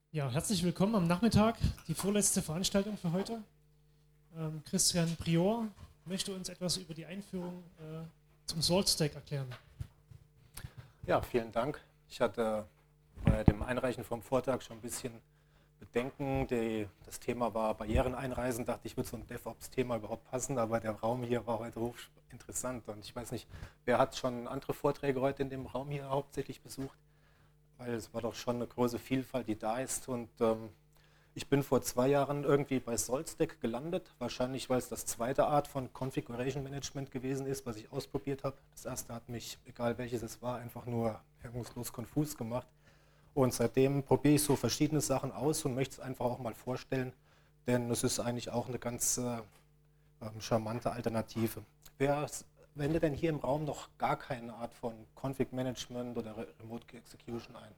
Ja, herzlich willkommen am Nachmittag, die vorletzte Veranstaltung für heute. Christian Prior möchte uns etwas über die Einführung zum Salt Stack erklären. Ja, vielen Dank. Ich hatte bei dem Einreichen vom Vortrag schon ein bisschen Bedenken. Das Thema war Barrieren einreisen. Dachte ich, wird so ein DevOps-Thema überhaupt passen, aber der Raum hier war heute hochinteressant. Und ich weiß nicht, wer hat schon andere Vorträge heute in dem Raum hier hauptsächlich besucht? Weil es war doch schon eine große Vielfalt, die da ist. Und ich bin vor 2 Jahren irgendwie bei SaltStack gelandet. Wahrscheinlich, weil es das zweite Art von Configuration Management gewesen ist, was ich ausprobiert habe. Das erste hat mich, egal welches es war, einfach nur hemmungslos konfus gemacht. Und seitdem probiere ich so verschiedene Sachen aus und möchte es einfach auch mal vorstellen, denn es ist eigentlich auch eine ganz charmante Alternative. Wer wendet denn hier im Raum noch gar keine Art von Config-Management oder Remote Execution ein?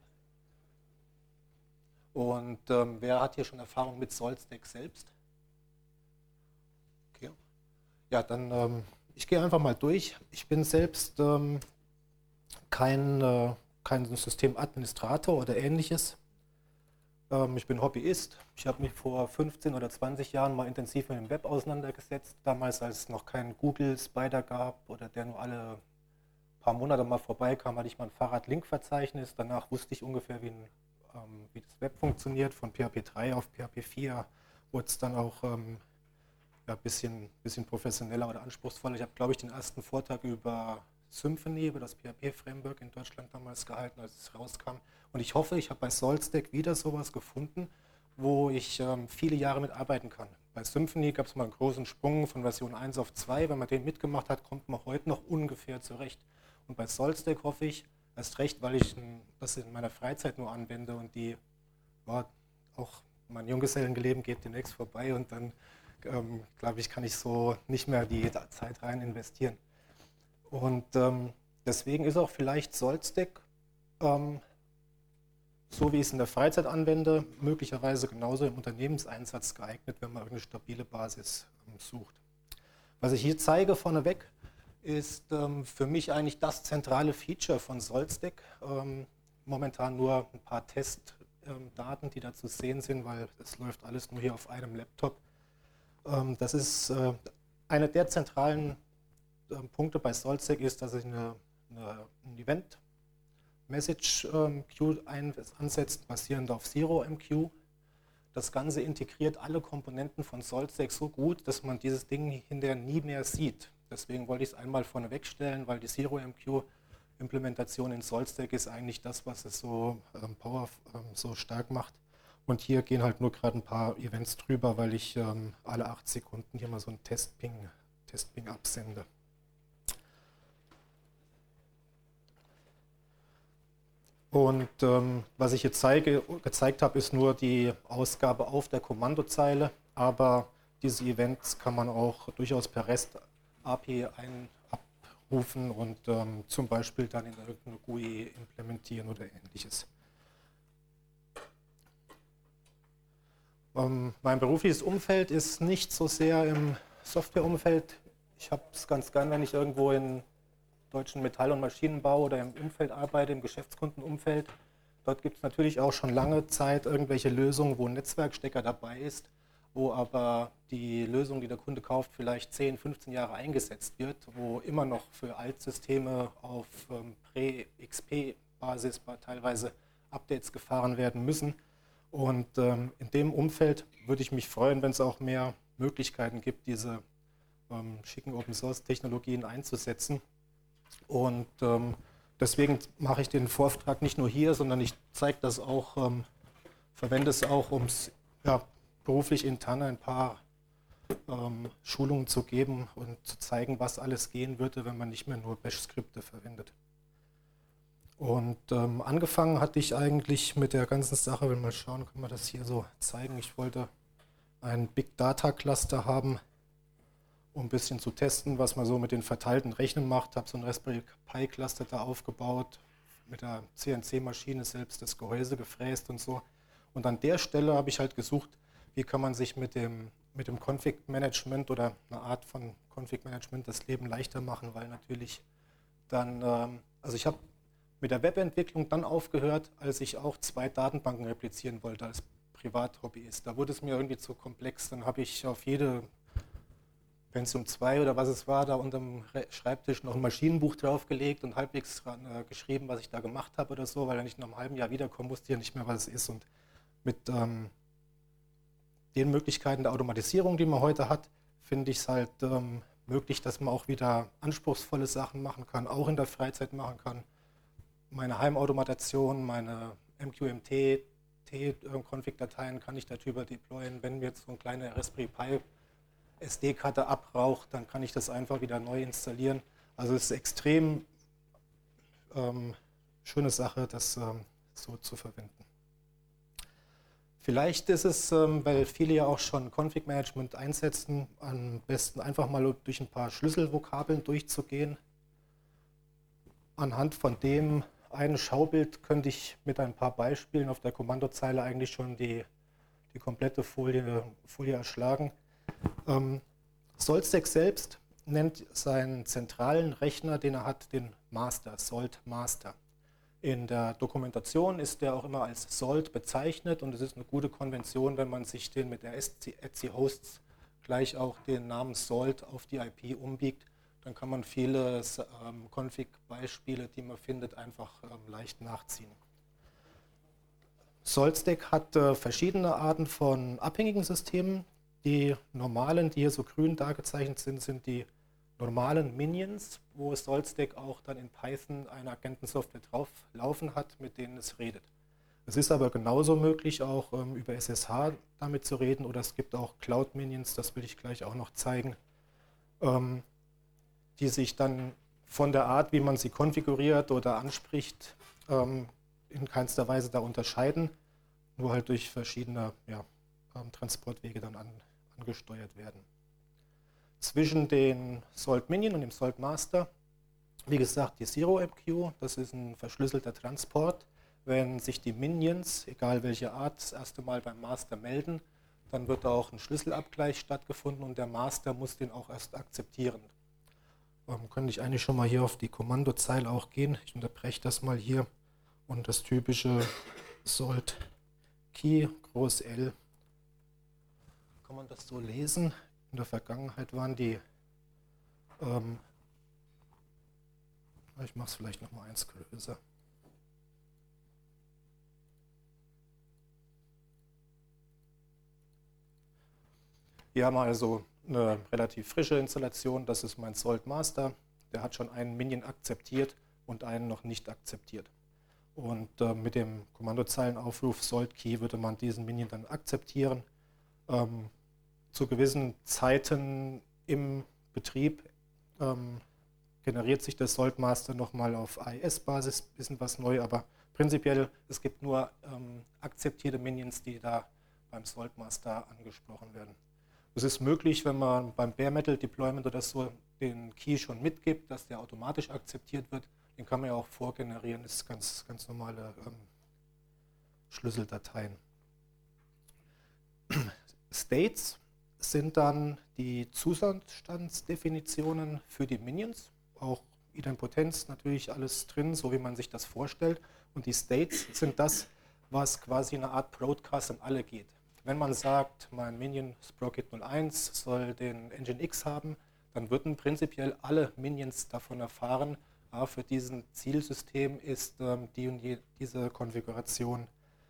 Und wer hat hier schon Erfahrung mit SaltStack selbst? Okay. Ja, dann ich gehe einfach mal durch. Ich bin selbst kein Systemadministrator oder ähnliches. Ich bin Hobbyist. Ich habe mich vor 15 oder 20 Jahren mal intensiv mit dem Web auseinandergesetzt. Damals, als es noch keinen Google Spider gab oder der nur alle paar Monate mal vorbeikam, hatte ich mal ein Fahrrad-Link-Verzeichnis. Danach wusste ich ungefähr, wie das Web funktioniert. Von PHP 3 auf PHP 4 wurde es dann auch ja, bisschen professioneller oder anspruchsvoller. Ich habe, glaube ich, den ersten Vortrag über Symfony, über das PHP-Framework in Deutschland damals gehalten, als es rauskam. Und ich hoffe, ich habe bei SaltStack wieder sowas gefunden, wo ich viele Jahre mitarbeiten kann. Bei Symfony gab es mal einen großen Sprung von Version 1 auf 2. Wenn man den mitgemacht hat, kommt man heute noch ungefähr zurecht. Und bei SaltStack hoffe ich, erst recht, weil ich das in meiner Freizeit nur anwende und ja, auch mein Junggesellenleben geht demnächst vorbei und dann glaube ich, kann ich so nicht mehr die Zeit rein investieren. Und deswegen ist auch vielleicht SaltStack, so wie ich es in der Freizeit anwende, möglicherweise genauso im Unternehmenseinsatz geeignet, wenn man eine stabile Basis sucht. Was ich hier zeige vorneweg, ist für mich eigentlich das zentrale Feature von SaltStack. Momentan nur ein paar Testdaten, die da zu sehen sind, weil es läuft alles nur hier auf einem Laptop. Das ist einer der zentralen Punkte bei SaltStack ist, dass ich ein Event Message Queue ansetzt, basierend auf ZeroMQ. Das Ganze integriert alle Komponenten von SaltStack so gut, dass man dieses Ding hinterher nie mehr sieht. Deswegen wollte ich es einmal vorneweg stellen, weil die ZeroMQ-Implementation in SaltStack ist eigentlich das, was es so so stark macht. Und hier gehen halt nur gerade ein paar Events drüber, weil ich alle 8 Sekunden hier mal so einen Testping absende. Und was ich hier gezeigt habe, ist nur die Ausgabe auf der Kommandozeile, aber diese Events kann man auch durchaus per REST API abrufen und zum Beispiel dann in irgendeine GUI implementieren oder ähnliches. Mein berufliches Umfeld ist nicht so sehr im Softwareumfeld. Ich habe es ganz gern, wenn ich irgendwo in deutschen Metall- und Maschinenbau oder im Umfeld arbeite, im Geschäftskundenumfeld. Dort gibt es natürlich auch schon lange Zeit irgendwelche Lösungen, wo ein Netzwerkstecker dabei ist, wo aber die Lösung, die der Kunde kauft, vielleicht 10, 15 Jahre eingesetzt wird, wo immer noch für Altsysteme auf Prä-XP-Basis teilweise Updates gefahren werden müssen. Und in dem Umfeld würde ich mich freuen, wenn es auch mehr Möglichkeiten gibt, diese schicken Open-Source-Technologien einzusetzen. Und deswegen mache ich den Vortrag nicht nur hier, sondern ich zeige das auch, verwende es auch, um es ja, beruflich intern ein paar Schulungen zu geben und zu zeigen, was alles gehen würde, wenn man nicht mehr nur Bash-Skripte verwendet. Und angefangen hatte ich eigentlich mit der ganzen Sache, wenn wir mal schauen, können wir das hier so zeigen. Ich wollte ein Big Data Cluster haben, um ein bisschen zu testen, was man so mit den verteilten Rechnern macht. Habe so ein Raspberry Pi Cluster da aufgebaut, mit der CNC-Maschine selbst das Gehäuse gefräst und so. Und an der Stelle habe ich halt gesucht, wie kann man sich mit dem Config-Management oder einer Art von Config-Management das Leben leichter machen, weil natürlich dann, also ich habe Mit der Webentwicklung dann aufgehört, als ich auch 2 Datenbanken replizieren wollte als Privathobbyist. Da wurde es mir irgendwie zu komplex. Dann habe ich auf jede Pentium 2 oder was es war, da unterm Schreibtisch noch ein Maschinenbuch draufgelegt und halbwegs geschrieben, was ich da gemacht habe oder so, weil wenn ich nach einem halben Jahr wiederkomme, wusste ich ja nicht mehr, was es ist. Und mit den Möglichkeiten der Automatisierung, die man heute hat, finde ich es halt möglich, dass man auch wieder anspruchsvolle Sachen machen kann, auch in der Freizeit machen kann. Meine Heimautomation, meine MQMT-Config-Dateien kann ich darüber deployen. Wenn mir jetzt so eine kleine Raspberry Pi SD-Karte abraucht, dann kann ich das einfach wieder neu installieren. Also es ist extrem schöne Sache, das so zu verwenden. Vielleicht ist es, weil viele ja auch schon Config-Management einsetzen, am besten einfach mal durch ein paar Schlüsselvokabeln durchzugehen. Anhand von dem einen Schaubild könnte ich mit ein paar Beispielen auf der Kommandozeile eigentlich schon die komplette Folie erschlagen. Solstek selbst nennt seinen zentralen Rechner, den er hat, den Master, Salt Master. In der Dokumentation ist der auch immer als Salt bezeichnet und es ist eine gute Konvention, wenn man sich den mit der Etsy Hosts gleich auch den Namen Salt auf die IP umbiegt. Dann kann man viele Config-Beispiele, die man findet, einfach leicht nachziehen. Solstek hat verschiedene Arten von abhängigen Systemen. Die normalen, die hier so grün dargezeichnet sind, sind die normalen Minions, wo Solstek auch dann in Python eine Agentensoftware drauf laufen hat, mit denen es redet. Es ist aber genauso möglich, auch über SSH damit zu reden, oder es gibt auch Cloud-Minions, das will ich gleich auch noch zeigen, die sich dann von der Art, wie man sie konfiguriert oder anspricht, in keinster Weise da unterscheiden, nur halt durch verschiedene Transportwege dann angesteuert werden. Zwischen den Salt Minion und dem Salt Master, wie gesagt, die ZeroMQ, das ist ein verschlüsselter Transport. Wenn sich die Minions, egal welche Art, das erste Mal beim Master melden, dann wird auch ein Schlüsselabgleich stattgefunden und der Master muss den auch erst akzeptieren. Könnte ich eigentlich schon mal hier auf die Kommandozeile auch gehen. Ich unterbreche das mal hier und das typische Salt Key, groß L. Kann man das so lesen? In der Vergangenheit waren die, ich mache es vielleicht noch mal eins größer. Hier haben wir also eine relativ frische Installation, das ist mein Salt Master. Der hat schon einen Minion akzeptiert und einen noch nicht akzeptiert. Und mit dem Kommandozeilenaufruf Salt Key würde man diesen Minion dann akzeptieren. Zu gewissen Zeiten im Betrieb generiert sich das Salt Master nochmal auf AES-Basis, bisschen was neu, aber prinzipiell, es gibt nur akzeptierte Minions, die da beim Salt Master angesprochen werden. Es ist möglich, wenn man beim Bare Metal Deployment oder so den Key schon mitgibt, dass der automatisch akzeptiert wird. Den kann man ja auch vorgenerieren, das ist ganz normale Schlüsseldateien. States sind dann die Zustandsdefinitionen für die Minions, auch Idempotenz, natürlich alles drin, so wie man sich das vorstellt. Und die States sind das, was quasi eine Art Broadcast an alle geht. Wenn man sagt, mein Minion Sprocket 01 soll den Nginx haben, dann würden prinzipiell alle Minions davon erfahren, für diesen Zielsystem ist die und diese Konfiguration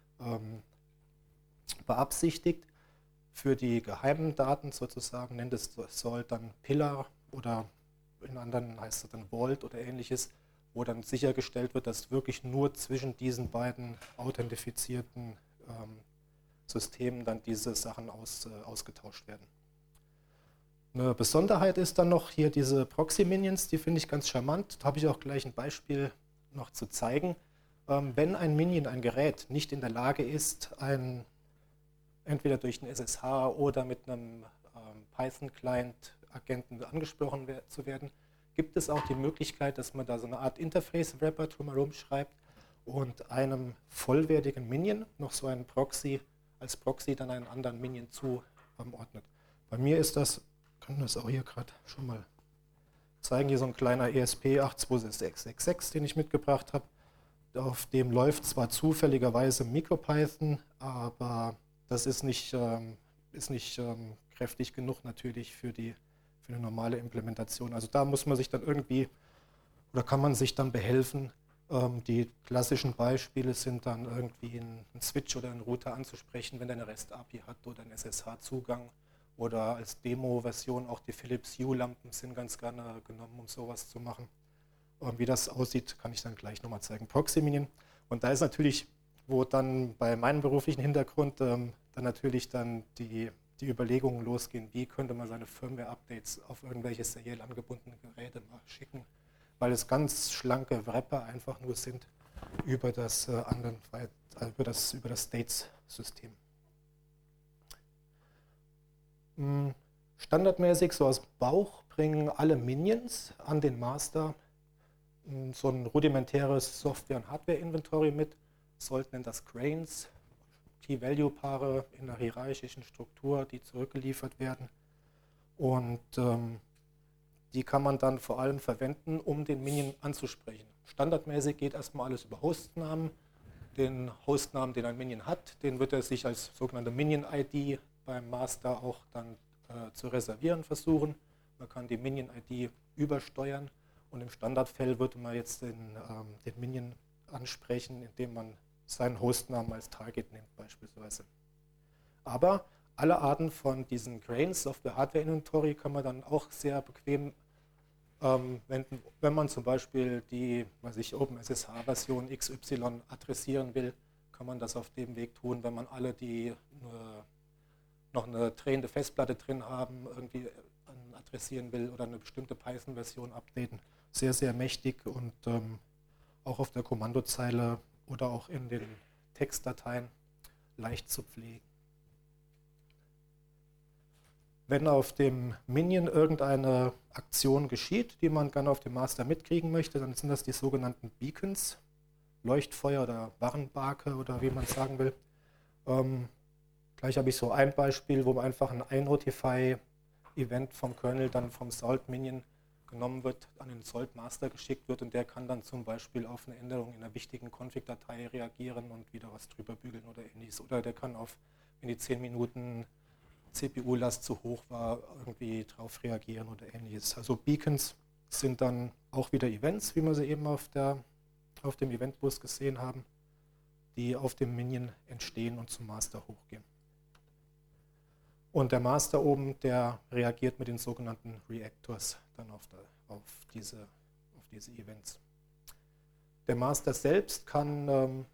beabsichtigt. Für die geheimen Daten sozusagen nennt es soll dann Pillar oder in anderen heißt es dann Vault oder ähnliches, wo dann sichergestellt wird, dass wirklich nur zwischen diesen beiden authentifizierten Systemen dann diese Sachen ausgetauscht werden. Eine Besonderheit ist dann noch hier diese Proxy-Minions, die finde ich ganz charmant. Da habe ich auch gleich ein Beispiel noch zu zeigen. Wenn ein Minion, ein Gerät, nicht in der Lage ist, entweder durch einen SSH oder mit einem Python-Client-Agenten angesprochen zu werden, gibt es auch die Möglichkeit, dass man da so eine Art Interface-Wrapper drumherum schreibt und einem vollwertigen Minion noch so einen Proxy, als Proxy dann einen anderen Minion zuordnet. Bei mir ist das, kann das auch hier gerade schon mal zeigen, hier so ein kleiner ESP 8266, den ich mitgebracht habe. auf dem läuft zwar zufälligerweise MicroPython, aber das ist nicht kräftig genug natürlich für eine normale Implementation. Also da muss man sich dann irgendwie, oder kann man sich dann behelfen. Die klassischen Beispiele sind dann irgendwie einen Switch oder einen Router anzusprechen, wenn der eine REST-API hat oder einen SSH-Zugang. Oder als Demo-Version auch die Philips Hue-Lampen sind ganz gerne genommen, um sowas zu machen. Wie das aussieht, kann ich dann gleich nochmal zeigen. Proximinion. Und da ist natürlich, wo dann bei meinem beruflichen Hintergrund dann natürlich dann die Überlegungen losgehen, wie könnte man seine Firmware-Updates auf irgendwelche seriell angebundene Geräte mal schicken, weil es ganz schlanke Wrapper einfach nur sind über das States-System. Standardmäßig, so aus dem Bauch, bringen alle Minions an den Master so ein rudimentäres Software- und Hardware-Inventory mit, sollten das Grains, Key-Value-Paare in einer hierarchischen Struktur, die zurückgeliefert werden. Und die kann man dann vor allem verwenden, um den Minion anzusprechen. Standardmäßig geht erstmal alles über Hostnamen. Den Hostnamen, den ein Minion hat, den wird er sich als sogenannte Minion-ID beim Master auch dann zu reservieren versuchen. Man kann die Minion-ID übersteuern und im Standardfall würde man jetzt den Minion ansprechen, indem man seinen Hostnamen als Target nimmt beispielsweise. Aber alle Arten von diesen Grains, Software-Hardware-Inventory, kann man dann auch sehr bequem wenden, wenn man zum Beispiel die OpenSSH-Version XY adressieren will, kann man das auf dem Weg tun, wenn man alle, die noch eine drehende Festplatte drin haben, irgendwie adressieren will oder eine bestimmte Python-Version updaten. Sehr, sehr mächtig und auch auf der Kommandozeile oder auch in den Textdateien leicht zu pflegen. Wenn auf dem Minion irgendeine Aktion geschieht, die man gerne auf dem Master mitkriegen möchte, dann sind das die sogenannten Beacons, Leuchtfeuer oder Warnbarke oder wie man es sagen will. Gleich habe ich so ein Beispiel, wo einfach ein iNotify-Event vom Kernel dann vom Salt-Minion genommen wird, an den Salt-Master geschickt wird und der kann dann zum Beispiel auf eine Änderung in einer wichtigen Config-Datei reagieren und wieder was drüber bügeln oder ähnliches. Oder der kann auf, wenn die 10 Minuten CPU-Last zu hoch war, irgendwie drauf reagieren oder ähnliches. Also Beacons sind dann auch wieder Events, wie wir sie eben auf dem Eventbus gesehen haben, die auf dem Minion entstehen und zum Master hochgehen. Und der Master oben, der reagiert mit den sogenannten Reactors dann auf diese Events. Der Master selbst kann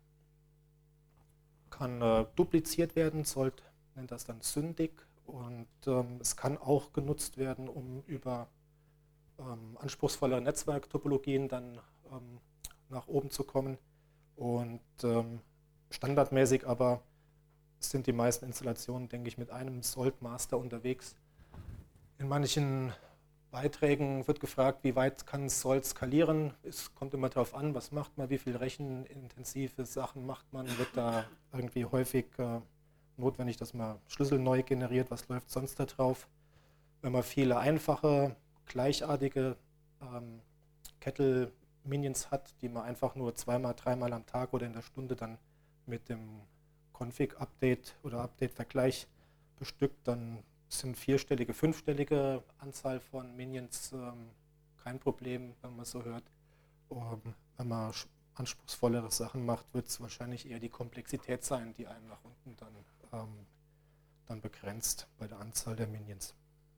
dupliziert werden, nennt das dann Syndic, und es kann auch genutzt werden, um über anspruchsvolle Netzwerktopologien dann nach oben zu kommen. Und standardmäßig aber sind die meisten Installationen, denke ich, mit einem Salt-Master unterwegs. In manchen Beiträgen wird gefragt, wie weit kann Salt skalieren. Es kommt immer darauf an, was macht man, wie viel rechenintensive Sachen macht man. Wird da irgendwie häufig notwendig, dass man Schlüssel neu generiert, was läuft sonst da drauf. Wenn man viele einfache, gleichartige Kettle-Minions hat, die man einfach nur zweimal, dreimal am Tag oder in der Stunde dann mit dem Config-Update oder Update-Vergleich bestückt, dann sind vierstellige, fünfstellige Anzahl von Minions kein Problem, wenn man so hört. Wenn man anspruchsvollere Sachen macht, wird es wahrscheinlich eher die Komplexität sein, die einen nach unten dann begrenzt bei der Anzahl der Minions.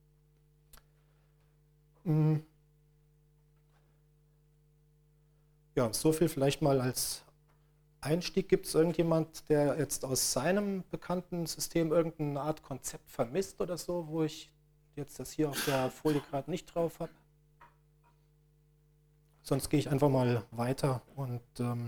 Ja, so viel vielleicht mal als Einstieg. Gibt es irgendjemand, der jetzt aus seinem bekannten System irgendeine Art Konzept vermisst oder so, wo ich jetzt das hier auf der Folie gerade nicht drauf habe? Sonst gehe ich einfach mal weiter und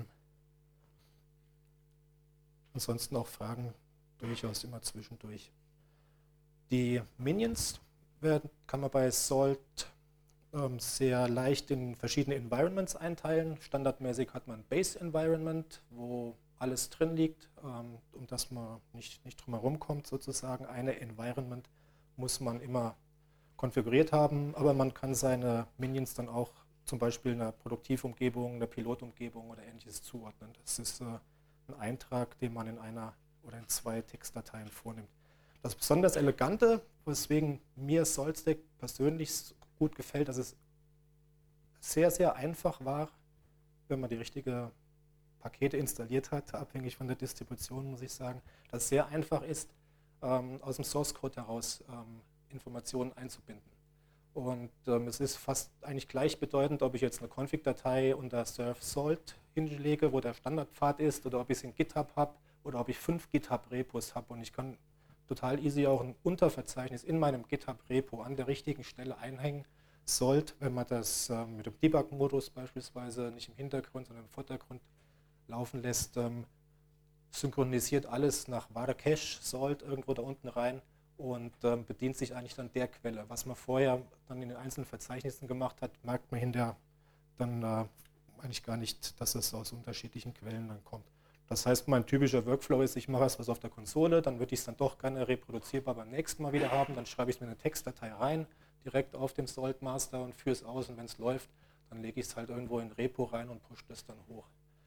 ansonsten auch Fragen durchaus immer zwischendurch. Die Minions kann man bei Salt sehr leicht in verschiedene Environments einteilen. Standardmäßig hat man ein Base Environment, wo alles drin liegt, um das man nicht drum herum kommt sozusagen. Eine Environment muss man immer konfiguriert haben, aber man kann seine Minions dann auch zum Beispiel einer Produktivumgebung, einer Pilotumgebung oder ähnliches zuordnen. Das ist ein Eintrag, den man in einer oder in 2 Textdateien vornimmt. Das besonders Elegante, weswegen mir Solstack persönlich gut gefällt, dass es sehr, sehr einfach war, wenn man die richtigen Pakete installiert hat, abhängig von der Distribution, muss ich sagen, dass es sehr einfach ist, aus dem Source Code heraus Informationen einzubinden. Und es ist fast eigentlich gleichbedeutend, ob ich jetzt eine Config-Datei unter Serve Salt hinlege, wo der Standardpfad ist, oder ob ich es in GitHub habe, oder ob ich 5 GitHub-Repos habe. Und ich kann total easy auch ein Unterverzeichnis in meinem GitHub-Repo an der richtigen Stelle einhängen. Salt, wenn man das mit dem Debug-Modus beispielsweise nicht im Hintergrund, sondern im Vordergrund laufen lässt, synchronisiert alles nach Ware Cache, Salt irgendwo da unten rein und bedient sich eigentlich dann der Quelle. Was man vorher dann in den einzelnen Verzeichnissen gemacht hat, merkt man hinterher dann eigentlich gar nicht, dass es aus unterschiedlichen Quellen dann kommt. Das heißt, mein typischer Workflow ist, ich mache was auf der Konsole, dann würde ich es dann doch gerne reproduzierbar beim nächsten Mal wieder haben, dann schreibe ich es mir in eine Textdatei rein, direkt auf dem Salt Master und führe es aus, und wenn es läuft, dann lege ich es halt irgendwo in ein Repo rein und pushe das dann hoch.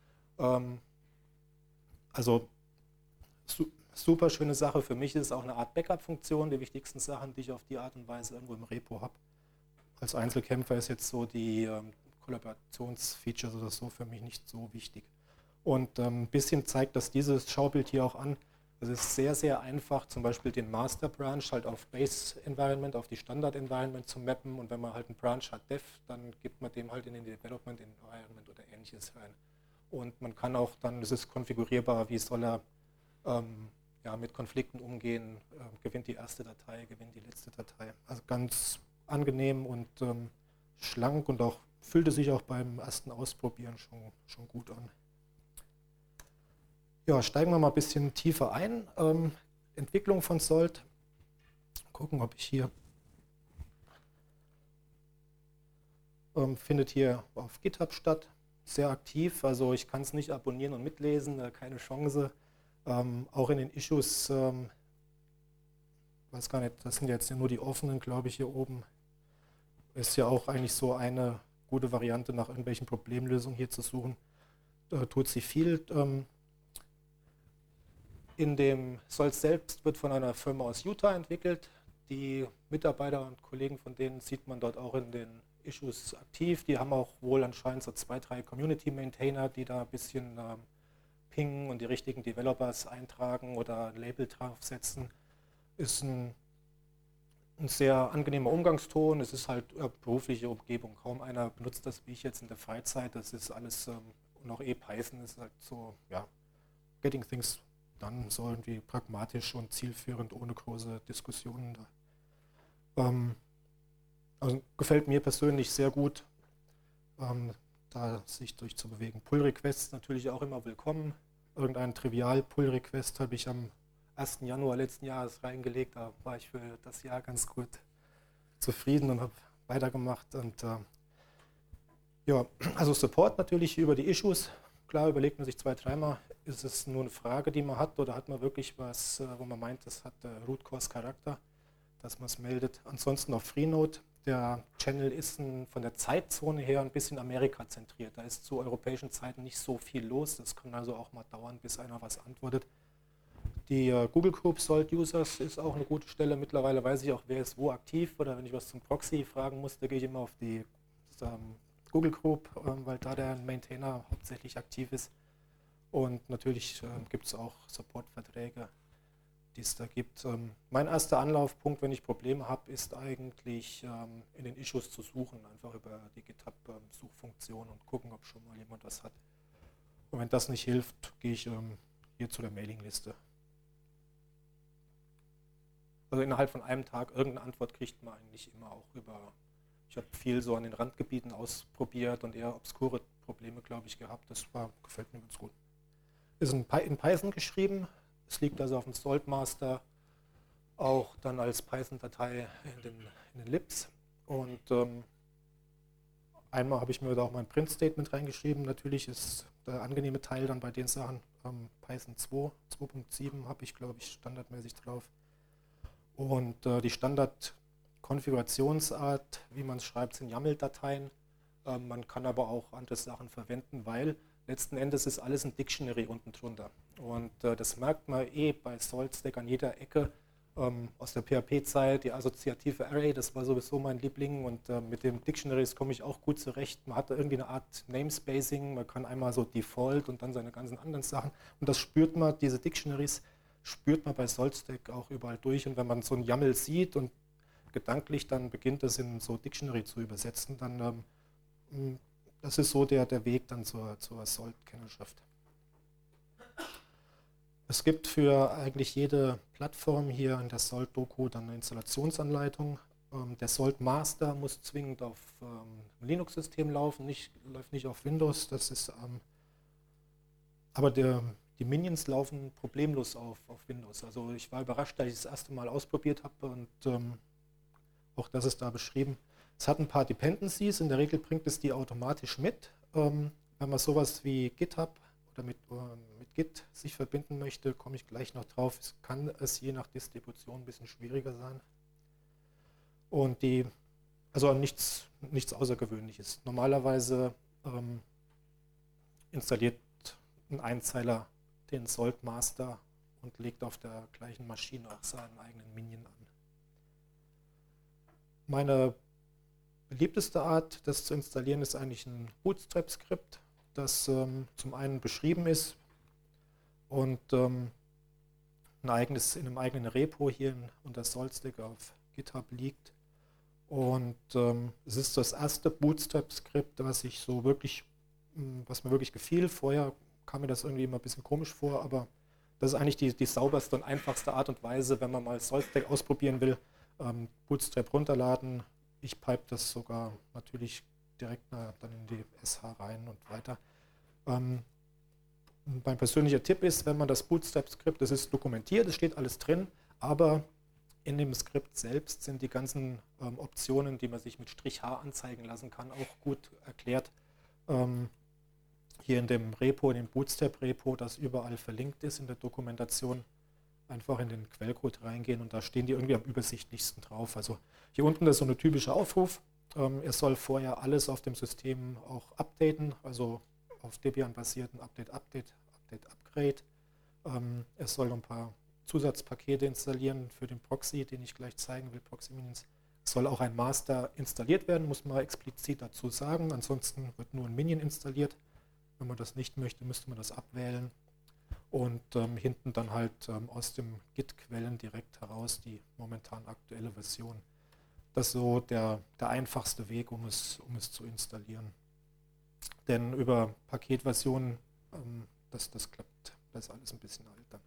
Also super schöne Sache. Für mich ist es auch eine Art Backup-Funktion, die wichtigsten Sachen, die ich auf die Art und Weise irgendwo im Repo habe. Als Einzelkämpfer ist jetzt so die Kollaborationsfeatures oder so für mich nicht so wichtig. Und ein bisschen zeigt das dieses Schaubild hier auch an. Es ist sehr, sehr einfach, zum Beispiel den Master Branch halt auf Base Environment, auf die Standard Environment zu mappen. Und wenn man halt einen Branch hat, Dev, dann gibt man dem halt in den Development Environment oder ähnliches rein. Und man kann auch dann, es ist konfigurierbar, wie soll er ja, mit Konflikten umgehen, gewinnt die erste Datei, gewinnt die letzte Datei. Also ganz angenehm und schlank, und auch fühlte sich auch beim ersten Ausprobieren schon gut an. Ja, steigen wir mal ein bisschen tiefer ein. Entwicklung von Salt. Gucken, ob ich hier findet hier auf GitHub statt. Sehr aktiv, also ich kann es nicht abonnieren und mitlesen, keine Chance. Auch in den Issues, weiß gar nicht, das sind jetzt ja nur die offenen, glaube ich, hier oben. Ist ja auch eigentlich so eine gute Variante, nach irgendwelchen Problemlösungen hier zu suchen. Tut sie viel. In dem Salt selbst wird von einer Firma aus Utah entwickelt. Die Mitarbeiter und Kollegen von denen sieht man dort auch in den Issues aktiv. Die haben auch wohl anscheinend so 2, 3 Community-Maintainer, die da ein bisschen pingen und die richtigen Developers eintragen oder ein Label draufsetzen. Ist ein sehr angenehmer Umgangston. Es ist halt berufliche Umgebung. Kaum einer benutzt das wie ich jetzt in der Freizeit. Das ist alles, und auch Python ist halt so, ja, getting things done, so irgendwie pragmatisch und zielführend, ohne große Diskussionen da. Also gefällt mir persönlich sehr gut, da sich durchzubewegen. Pull-Requests natürlich auch immer willkommen. Irgendein Trivial-Pull-Request habe ich am 1. Januar letzten Jahres reingelegt. Da war ich für das Jahr ganz gut zufrieden und habe weitergemacht. Und ja, also Support natürlich über die Issues. Klar, überlegt man sich 2-, 3-mal, ist es nur eine Frage, die man hat, oder hat man wirklich was, wo man meint, das hat Root-Cause-Charakter, dass man es meldet. Ansonsten auf Freenode. Der Channel ist von der Zeitzone her ein bisschen Amerika zentriert. Da ist zu europäischen Zeiten nicht so viel los. Das kann also auch mal dauern, bis einer was antwortet. Die Google Group Salt Users ist auch eine gute Stelle. Mittlerweile weiß ich auch, wer ist wo aktiv. Oder wenn ich was zum Proxy fragen muss, da gehe ich immer auf die Google Group, weil da der Maintainer hauptsächlich aktiv ist. Und natürlich gibt es auch Supportverträge, die es da gibt. Mein erster Anlaufpunkt, wenn ich Probleme habe, ist eigentlich in den Issues zu suchen, einfach über die GitHub-Suchfunktion und gucken, ob schon mal jemand was hat. Und wenn das nicht hilft, gehe ich hier zu der Mailingliste. Also innerhalb von einem Tag irgendeine Antwort kriegt man eigentlich immer auch über. Ich habe viel so an den Randgebieten ausprobiert und eher obskure Probleme, glaube ich, gehabt. Das gefällt mir ganz gut. Ist in Python geschrieben. Es liegt also auf dem Salt Master, auch dann als Python-Datei in den Libs. Und einmal habe ich mir da auch mein Print-Statement reingeschrieben. Natürlich ist der angenehme Teil dann bei den Sachen Python 2.7 habe ich, glaube ich, standardmäßig drauf. Und die Standard-Konfigurationsart, wie man es schreibt, sind YAML-Dateien. Man kann aber auch andere Sachen verwenden, weil letzten Endes ist alles ein Dictionary unten drunter. Und das merkt man bei SaltStack an jeder Ecke. Aus der PHP-Zeit, die assoziative Array, das war sowieso mein Liebling, und mit den Dictionaries komme ich auch gut zurecht. Man hat da irgendwie eine Art Namespacing, man kann einmal so Default und dann seine ganzen anderen Sachen, und das spürt man, diese Dictionaries spürt man bei SaltStack auch überall durch, und wenn man so ein YAML sieht und gedanklich dann beginnt, das in so Dictionary zu übersetzen, dann das ist so der Weg dann zur Salt-Kennerschaft. Es gibt für eigentlich jede Plattform hier in der Salt-Doku dann eine Installationsanleitung. Der Salt Master muss zwingend auf einem Linux-System laufen, läuft nicht auf Windows. Das ist, aber die Minions laufen problemlos auf Windows. Also ich war überrascht, als ich das erste Mal ausprobiert habe, und auch das ist da beschrieben. Es hat ein paar Dependencies, in der Regel bringt es die automatisch mit. Wenn man sowas wie GitHub oder mit Git sich verbinden möchte, komme ich gleich noch drauf. Es kann je nach Distribution ein bisschen schwieriger sein. Und also nichts Außergewöhnliches. Normalerweise installiert ein Einzeiler den Salt Master und legt auf der gleichen Maschine auch seinen eigenen Minion an. Meine beliebteste Art, das zu installieren, ist eigentlich ein Bootstrap-Skript, das zum einen beschrieben ist und in einem eigenen Repo hier unter SaltStack auf GitHub liegt. Und es ist das erste Bootstrap-Skript, was mir wirklich gefiel. Vorher kam mir das irgendwie immer ein bisschen komisch vor, aber das ist eigentlich die sauberste und einfachste Art und Weise, wenn man mal SaltStack ausprobieren will. Bootstrap runterladen. Ich pipe das sogar natürlich direkt dann in die SH rein und weiter. Mein persönlicher Tipp ist, wenn man das Bootstrap-Skript, das ist dokumentiert, es steht alles drin, aber in dem Skript selbst sind die ganzen Optionen, die man sich mit Strich-H anzeigen lassen kann, auch gut erklärt. Hier in dem Repo, in dem Bootstrap-Repo, das überall verlinkt ist in der Dokumentation, einfach in den Quellcode reingehen, und da stehen die irgendwie am übersichtlichsten drauf. Also hier unten ist so ein typischer Aufruf. Er soll vorher alles auf dem System auch updaten, also auf Debian basierten Update, Upgrade. Er soll ein paar Zusatzpakete installieren für den Proxy, den ich gleich zeigen will, Proxy Minions. Es soll auch ein Master installiert werden, muss man explizit dazu sagen. Ansonsten wird nur ein Minion installiert. Wenn man das nicht möchte, müsste man das abwählen. Und hinten dann halt aus dem Git-Quellen direkt heraus die momentan aktuelle Version. Das ist so der einfachste Weg, um es zu installieren. Denn über Paketversionen, das klappt, das ist alles ein bisschen alt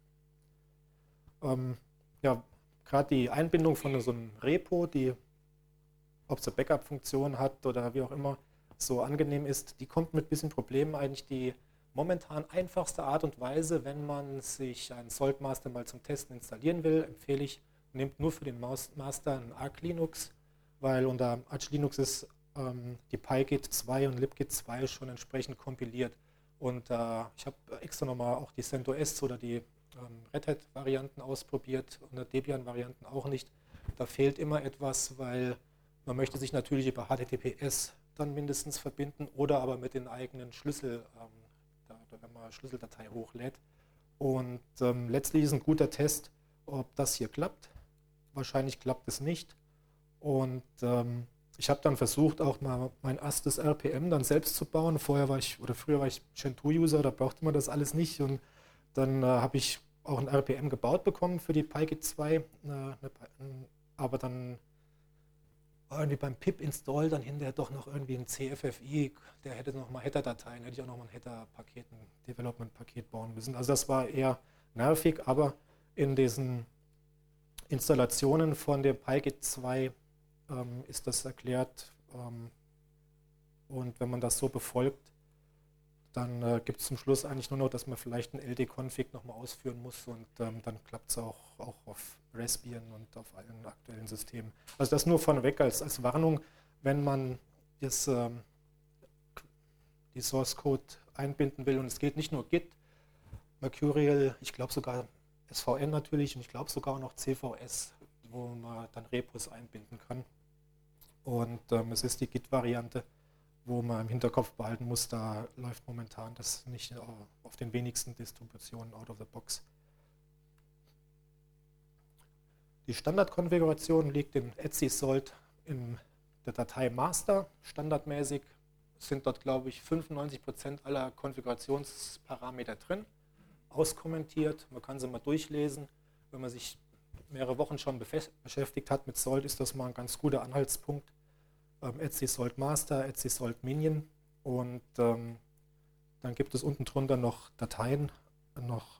dann. Ja, gerade die Einbindung von so einem Repo, ob es eine Backup-Funktion hat oder wie auch immer, so angenehm ist, die kommt mit ein bisschen Problemen eigentlich die momentan einfachste Art und Weise, wenn man sich einen Salt Master mal zum Testen installieren will, empfehle ich, nehmt nur für den Master ein Arch Linux, weil unter Arch Linux ist die PyGit 2 und libgit 2 schon entsprechend kompiliert. Und ich habe extra nochmal auch die CentOS oder die Red Hat Varianten ausprobiert und die Debian-Varianten auch nicht. Da fehlt immer etwas, weil man möchte sich natürlich über HTTPS dann mindestens verbinden oder aber mit den eigenen Schlüssel, wenn man eine Schlüsseldatei hochlädt. Und letztlich ist ein guter Test, ob das hier klappt. Wahrscheinlich klappt es nicht. Und ich habe dann versucht, auch mal mein erstes RPM dann selbst zu bauen. Früher war ich Gentoo-User, da brauchte man das alles nicht. Und dann habe ich auch ein RPM gebaut bekommen für die PyGit 2. Aber dann irgendwie beim pip-install dann hinterher doch noch irgendwie ein CFFI, der hätte noch mal Header-Dateien, hätte ich auch noch mal ein Header-Paket, ein Development-Paket bauen müssen. Also das war eher nervig, aber in diesen Installationen von der PyGit 2 ist das erklärt, und wenn man das so befolgt, dann gibt es zum Schluss eigentlich nur noch, dass man vielleicht ein LD-Config nochmal ausführen muss, und dann klappt es auch auf Raspbian und auf allen aktuellen Systemen. Also das nur vorneweg als Warnung, wenn man die Source Code einbinden will, und es geht nicht nur Git, Mercurial, ich glaube sogar SVN natürlich, und ich glaube sogar auch noch CVS, wo man dann Repos einbinden kann. Und es ist die Git-Variante. wo man im Hinterkopf behalten muss, da läuft momentan das nicht auf den wenigsten Distributionen out of the box. Die Standardkonfiguration liegt in Etsy-Sold in der Datei Master. Standardmäßig sind dort, glaube ich, 95% aller Konfigurationsparameter drin, auskommentiert. Man kann sie mal durchlesen. Wenn man sich mehrere Wochen schon beschäftigt hat mit Sold, ist das mal ein ganz guter Anhaltspunkt. Etsy-Sold Master, Etsy-Sold Minion und dann gibt es unten drunter noch Dateien, noch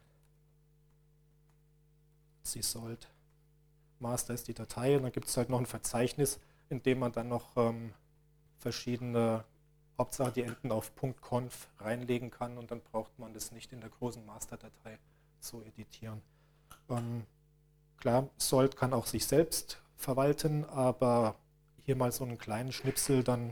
Etsy-Sold Master ist die Datei und dann gibt es halt noch ein Verzeichnis, in dem man dann noch verschiedene, Hauptsache die Enden auf .conf reinlegen kann und dann braucht man das nicht in der großen Masterdatei zu editieren. Klar, Sold kann auch sich selbst verwalten, aber hier mal so einen kleinen Schnipsel, dann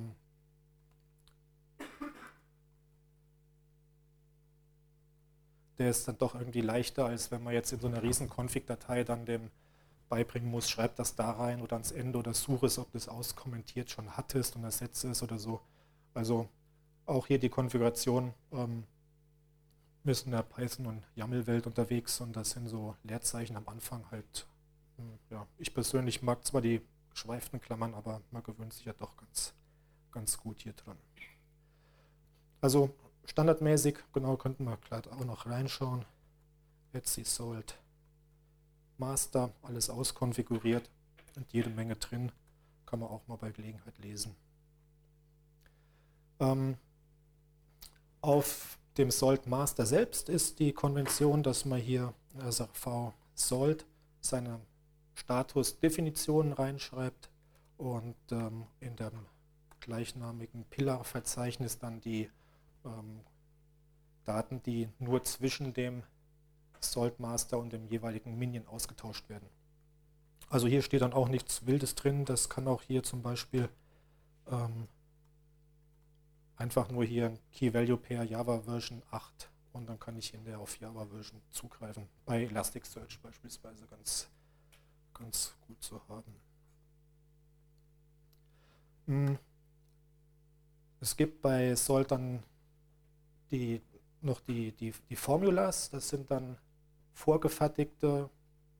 der ist dann doch irgendwie leichter, als wenn man jetzt in so einer riesen Config-Datei dann dem beibringen muss, schreib das da rein oder ans Ende oder suche es, ob du es auskommentiert schon hattest und ersetze es oder so. Also auch hier die Konfiguration, wir sind in der Python- und YAML-Welt unterwegs und das sind so Leerzeichen am Anfang halt. Ja, ich persönlich mag zwar die geschweiften Klammern, aber man gewöhnt sich ja doch ganz gut hier dran. Also standardmäßig, genau, könnten wir gleich auch noch reinschauen. Etsy-Sold Master, alles auskonfiguriert und jede Menge drin, kann man auch mal bei Gelegenheit lesen. Auf dem Sold Master selbst ist die Konvention, dass man hier SRV Sold seine Statusdefinitionen reinschreibt und in dem gleichnamigen Pillar-Verzeichnis dann die Daten, die nur zwischen dem Sold Master und dem jeweiligen Minion ausgetauscht werden. Also hier steht dann auch nichts Wildes drin, das kann auch hier zum Beispiel einfach nur hier Key Value Pair Java Version 8 und dann kann ich hinterher auf Java Version zugreifen. Bei Elasticsearch beispielsweise ganz gut zu haben. Es gibt bei Sold dann noch die Formulas, das sind dann vorgefertigte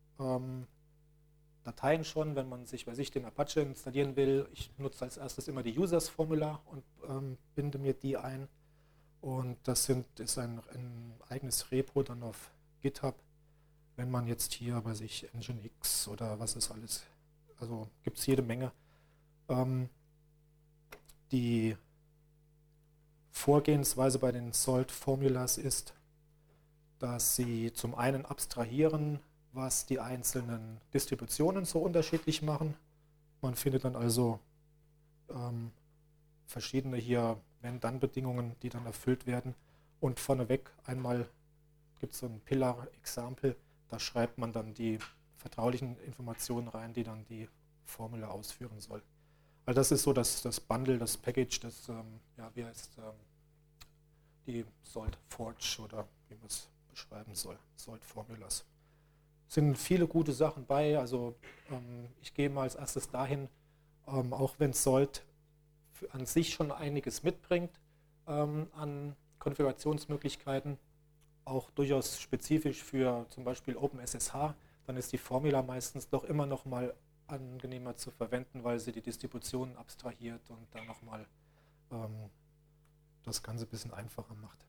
Dateien schon, wenn man sich, den Apache installieren will. Ich nutze als erstes immer die Users-Formula und binde mir die ein. Und das ist ein eigenes Repo dann auf GitHub. Wenn man jetzt hier bei sich Nginx oder was ist alles, also gibt es jede Menge. Die Vorgehensweise bei den Sold-Formulas ist, dass sie zum einen abstrahieren, was die einzelnen Distributionen so unterschiedlich machen. Man findet dann also verschiedene hier Wenn-Dann-Bedingungen, die dann erfüllt werden. Und vorneweg einmal gibt es so ein Pillar-Example, da schreibt man dann die vertraulichen Informationen rein, die dann die Formel ausführen soll. Also das ist so das Bundle, das Package, das, wie heißt die Sold Forge oder wie man es beschreiben soll, Sold Formulas. Es sind viele gute Sachen bei, also ich gehe mal als erstes dahin, auch wenn Sold an sich schon einiges mitbringt an Konfigurationsmöglichkeiten, auch durchaus spezifisch für zum Beispiel OpenSSH, dann ist die Formula meistens doch immer noch mal angenehmer zu verwenden, weil sie die Distributionen abstrahiert und da nochmal das Ganze ein bisschen einfacher macht.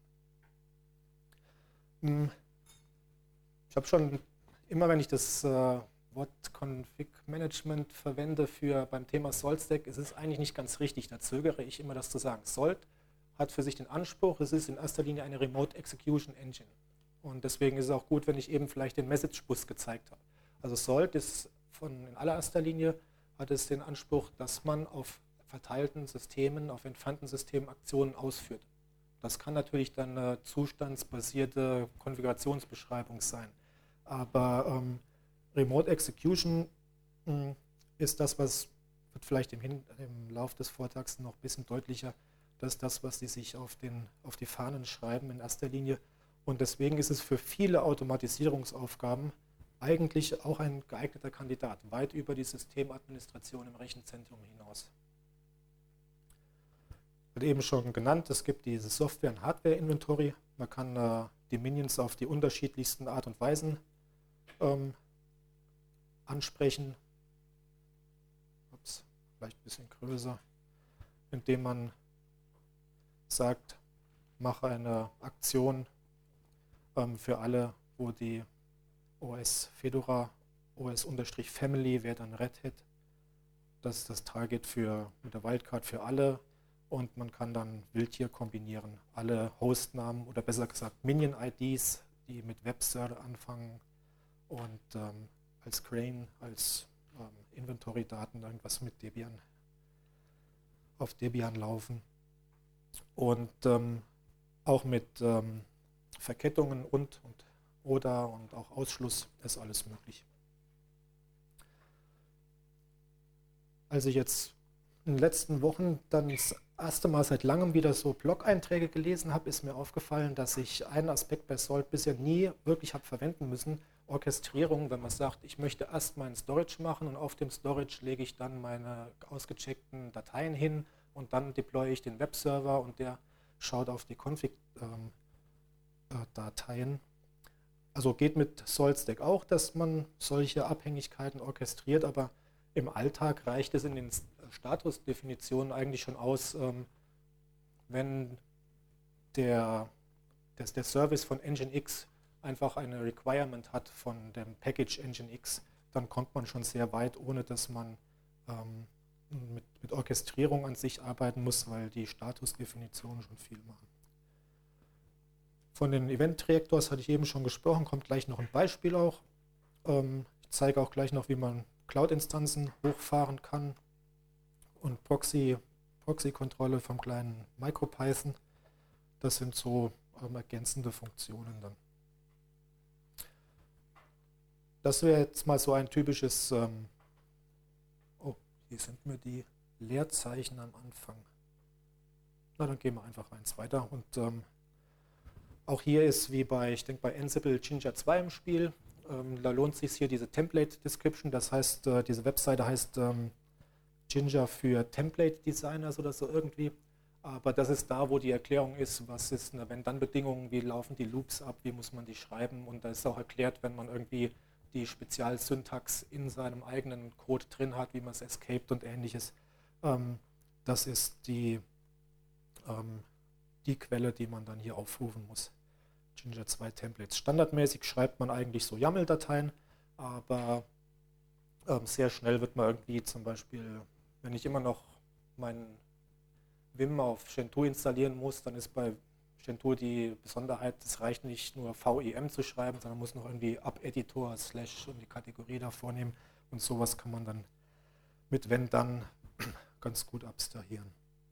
Ich habe schon immer, wenn ich das Wort Config Management verwende beim Thema SoldStack, ist es eigentlich nicht ganz richtig. Da zögere ich immer, das zu sagen. Sold hat für sich den Anspruch, es ist in erster Linie eine Remote Execution Engine. Und deswegen ist es auch gut, wenn ich eben vielleicht den Message-Bus gezeigt habe. Also Sold ist in allererster Linie hat es den Anspruch, dass man auf verteilten Systemen, auf entfernten Systemen Aktionen ausführt. Das kann natürlich dann eine zustandsbasierte Konfigurationsbeschreibung sein. Aber Remote Execution ist das, was wird vielleicht im Laufe des Vortrags noch ein bisschen deutlicher, das ist das, was sie sich auf die Fahnen schreiben in erster Linie. Und deswegen ist es für viele Automatisierungsaufgaben eigentlich auch ein geeigneter Kandidat, weit über die Systemadministration im Rechenzentrum hinaus. Wird eben schon genannt, es gibt dieses Software- und Hardware-Inventory. Man kann die Minions auf die unterschiedlichsten Art und Weisen ansprechen. Ups, vielleicht ein bisschen größer. Indem man sagt, mache eine Aktion für alle, wo die OS Fedora, OS-Family wäre dann Red Hat. Das ist das Target mit der Wildcard für alle. Und man kann dann wild hier kombinieren. Alle Hostnamen oder besser gesagt Minion-IDs, die mit Webserver anfangen und als Grain, als Inventory-Daten irgendwas mit Debian auf Debian laufen. Und auch mit Verkettungen und oder und auch Ausschluss ist alles möglich. Als ich jetzt in den letzten Wochen dann das erste Mal seit langem wieder so Blog-Einträge gelesen habe, ist mir aufgefallen, dass ich einen Aspekt bei Salt bisher nie wirklich habe verwenden müssen. Orchestrierung, wenn man sagt, ich möchte erst meinen Storage machen und auf dem Storage lege ich dann meine ausgecheckten Dateien hin und dann deploye ich den Webserver und der schaut auf die Config-Dateien. Also geht mit SaltStack auch, dass man solche Abhängigkeiten orchestriert, aber im Alltag reicht es in den Statusdefinitionen eigentlich schon aus, wenn der Service von Nginx einfach eine Requirement hat von dem Package Nginx, dann kommt man schon sehr weit, ohne dass man mit Orchestrierung an sich arbeiten muss, weil die Statusdefinitionen schon viel machen. Von den Event-Reactors hatte ich eben schon gesprochen, kommt gleich noch ein Beispiel auch. Ich zeige auch gleich noch, wie man Cloud-Instanzen hochfahren kann und Proxy-Kontrolle vom kleinen MicroPython. Das sind so ergänzende Funktionen dann. Das wäre jetzt mal so ein typisches, oh, hier sind mir die Leerzeichen am Anfang. Na, dann gehen wir einfach eins weiter. Und auch hier ist wie ich denke bei Ansible Jinja 2 im Spiel. Da lohnt sich hier diese Template Description. Das heißt, diese Webseite heißt Jinja für Template Designers oder so irgendwie. Aber das ist da, wo die Erklärung ist, was ist eine Wenn-Dann-Bedingung, wie laufen die Loops ab, wie muss man die schreiben. Und da ist auch erklärt, wenn man irgendwie die Spezialsyntax in seinem eigenen Code drin hat, wie man es escaped und ähnliches. Das ist die Quelle, die man dann hier aufrufen muss. Jinja 2 Templates. Standardmäßig schreibt man eigentlich so YAML-Dateien, aber sehr schnell wird man irgendwie zum Beispiel, wenn ich immer noch meinen Vim auf Gentoo installieren muss, dann ist bei Gentoo die Besonderheit, es reicht nicht nur VIM zu schreiben, sondern muss noch irgendwie App-Editor / und die Kategorie da vornehmen und sowas kann man dann mit Wenn dann ganz gut abstrahieren.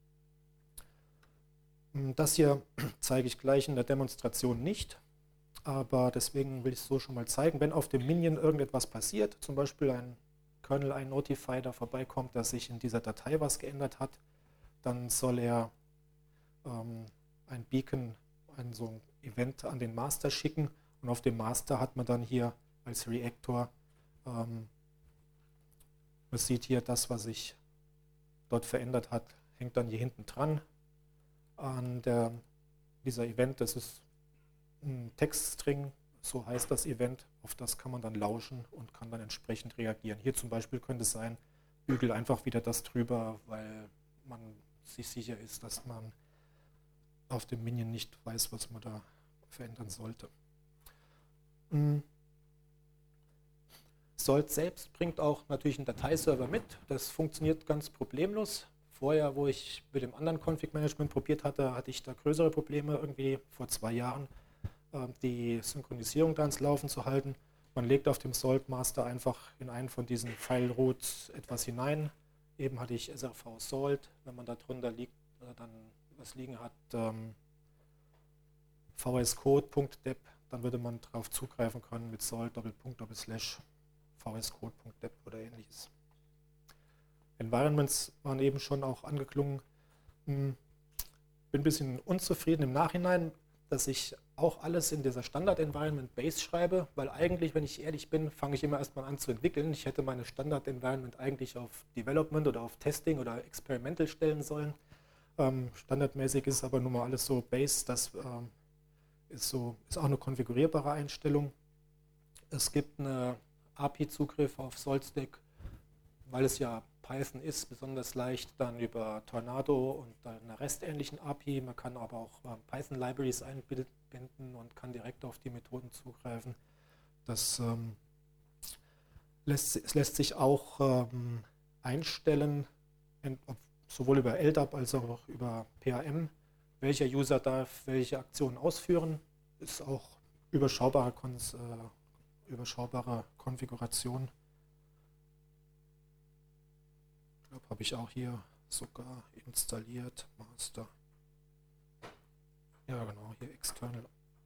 Das hier zeige ich gleich in der Demonstration nicht, aber deswegen will ich es so schon mal zeigen. Wenn auf dem Minion irgendetwas passiert, zum Beispiel ein Kernel, ein Notify da vorbeikommt, dass sich in dieser Datei was geändert hat, dann soll er ein Beacon, so ein Event an den Master schicken und auf dem Master hat man dann hier als Reactor, man sieht hier das, was sich dort verändert hat, hängt dann hier hinten dran. An dieser Event, das ist ein Textstring, so heißt das Event, auf das kann man dann lauschen und kann dann entsprechend reagieren. Hier zum Beispiel könnte es sein, bügel einfach wieder das drüber, weil man sich sicher ist, dass man auf dem Minion nicht weiß, was man da verändern sollte. Salt selbst bringt auch natürlich einen Dateiserver mit, das funktioniert ganz problemlos. Vorher, wo ich mit dem anderen Config-Management probiert hatte, hatte ich da größere Probleme, irgendwie vor 2 Jahren die Synchronisierung da ins Laufen zu halten. Man legt auf dem Salt Master einfach in einen von diesen File-Routes etwas hinein. Eben hatte ich SRV Salt, wenn man da drunter liegt, dann was liegen hat, vscode.deb, dann würde man darauf zugreifen können mit Salt //vscode.deb oder ähnliches. Environments waren eben schon auch angeklungen. Bin ein bisschen unzufrieden im Nachhinein, dass ich auch alles in dieser Standard-Environment Base schreibe, weil eigentlich, wenn ich ehrlich bin, fange ich immer erstmal an zu entwickeln. Ich hätte meine Standard-Environment eigentlich auf Development oder auf Testing oder Experimental stellen sollen. Standardmäßig ist aber nun mal alles so Base, das ist auch eine konfigurierbare Einstellung. Es gibt eine API-Zugriff auf SaltStack, weil es ja Python ist, besonders leicht dann über Tornado und einer REST-ähnlichen API. Man kann aber auch Python-Libraries einbinden und kann direkt auf die Methoden zugreifen. Das lässt sich auch einstellen, sowohl über LDAP als auch über PAM, welcher User darf welche Aktionen ausführen. Ist auch überschaubare Konfiguration. Ich glaube, habe ich auch hier sogar installiert. Master. Ja, genau, hier external.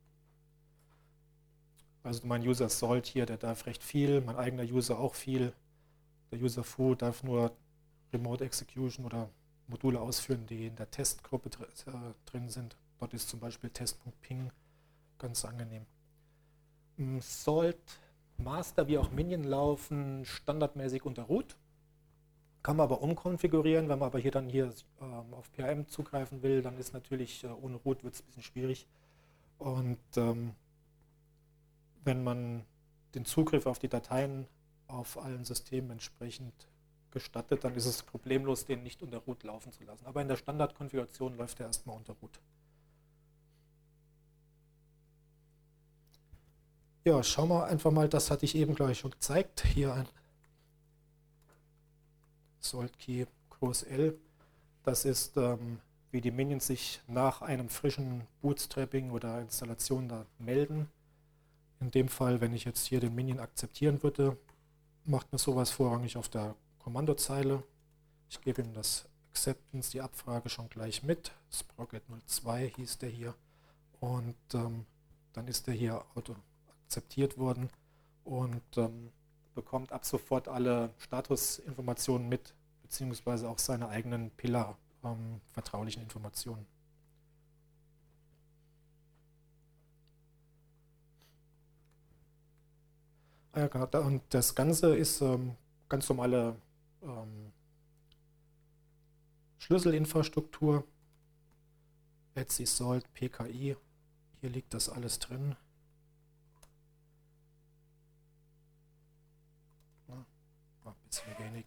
Also mein User Salt hier, der darf recht viel, mein eigener User auch viel. Der User Foo darf nur Remote Execution oder Module ausführen, die in der Testgruppe drin sind. Dort ist zum Beispiel test.ping ganz angenehm. Salt Master wie auch Minion laufen standardmäßig unter Root. Kann man aber umkonfigurieren, wenn man aber hier auf PAM zugreifen will, dann ist natürlich ohne Root wird es ein bisschen schwierig. Und wenn man den Zugriff auf die Dateien auf allen Systemen entsprechend gestattet, dann ist es problemlos, den nicht unter Root laufen zu lassen. Aber in der Standardkonfiguration läuft er erstmal unter Root. Ja, schauen wir einfach mal, das hatte ich eben gleich schon gezeigt. Hier ein Salt-Key Groß L. Das ist, wie die Minions sich nach einem frischen Bootstrapping oder Installation da melden. In dem Fall, wenn ich jetzt hier den Minion akzeptieren würde, macht mir sowas vorrangig auf der Kommandozeile. Ich gebe ihm das Acceptance, die Abfrage schon gleich mit. Sprocket 02 hieß der hier. Und dann ist der hier akzeptiert worden und bekommt ab sofort alle Statusinformationen mit, beziehungsweise auch seine eigenen Pillar vertraulichen Informationen. Ja, genau. Und das Ganze ist ganz normale Schlüsselinfrastruktur, Etsy, Salt, PKI. Hier liegt das alles drin. Ja, ein bisschen wenig.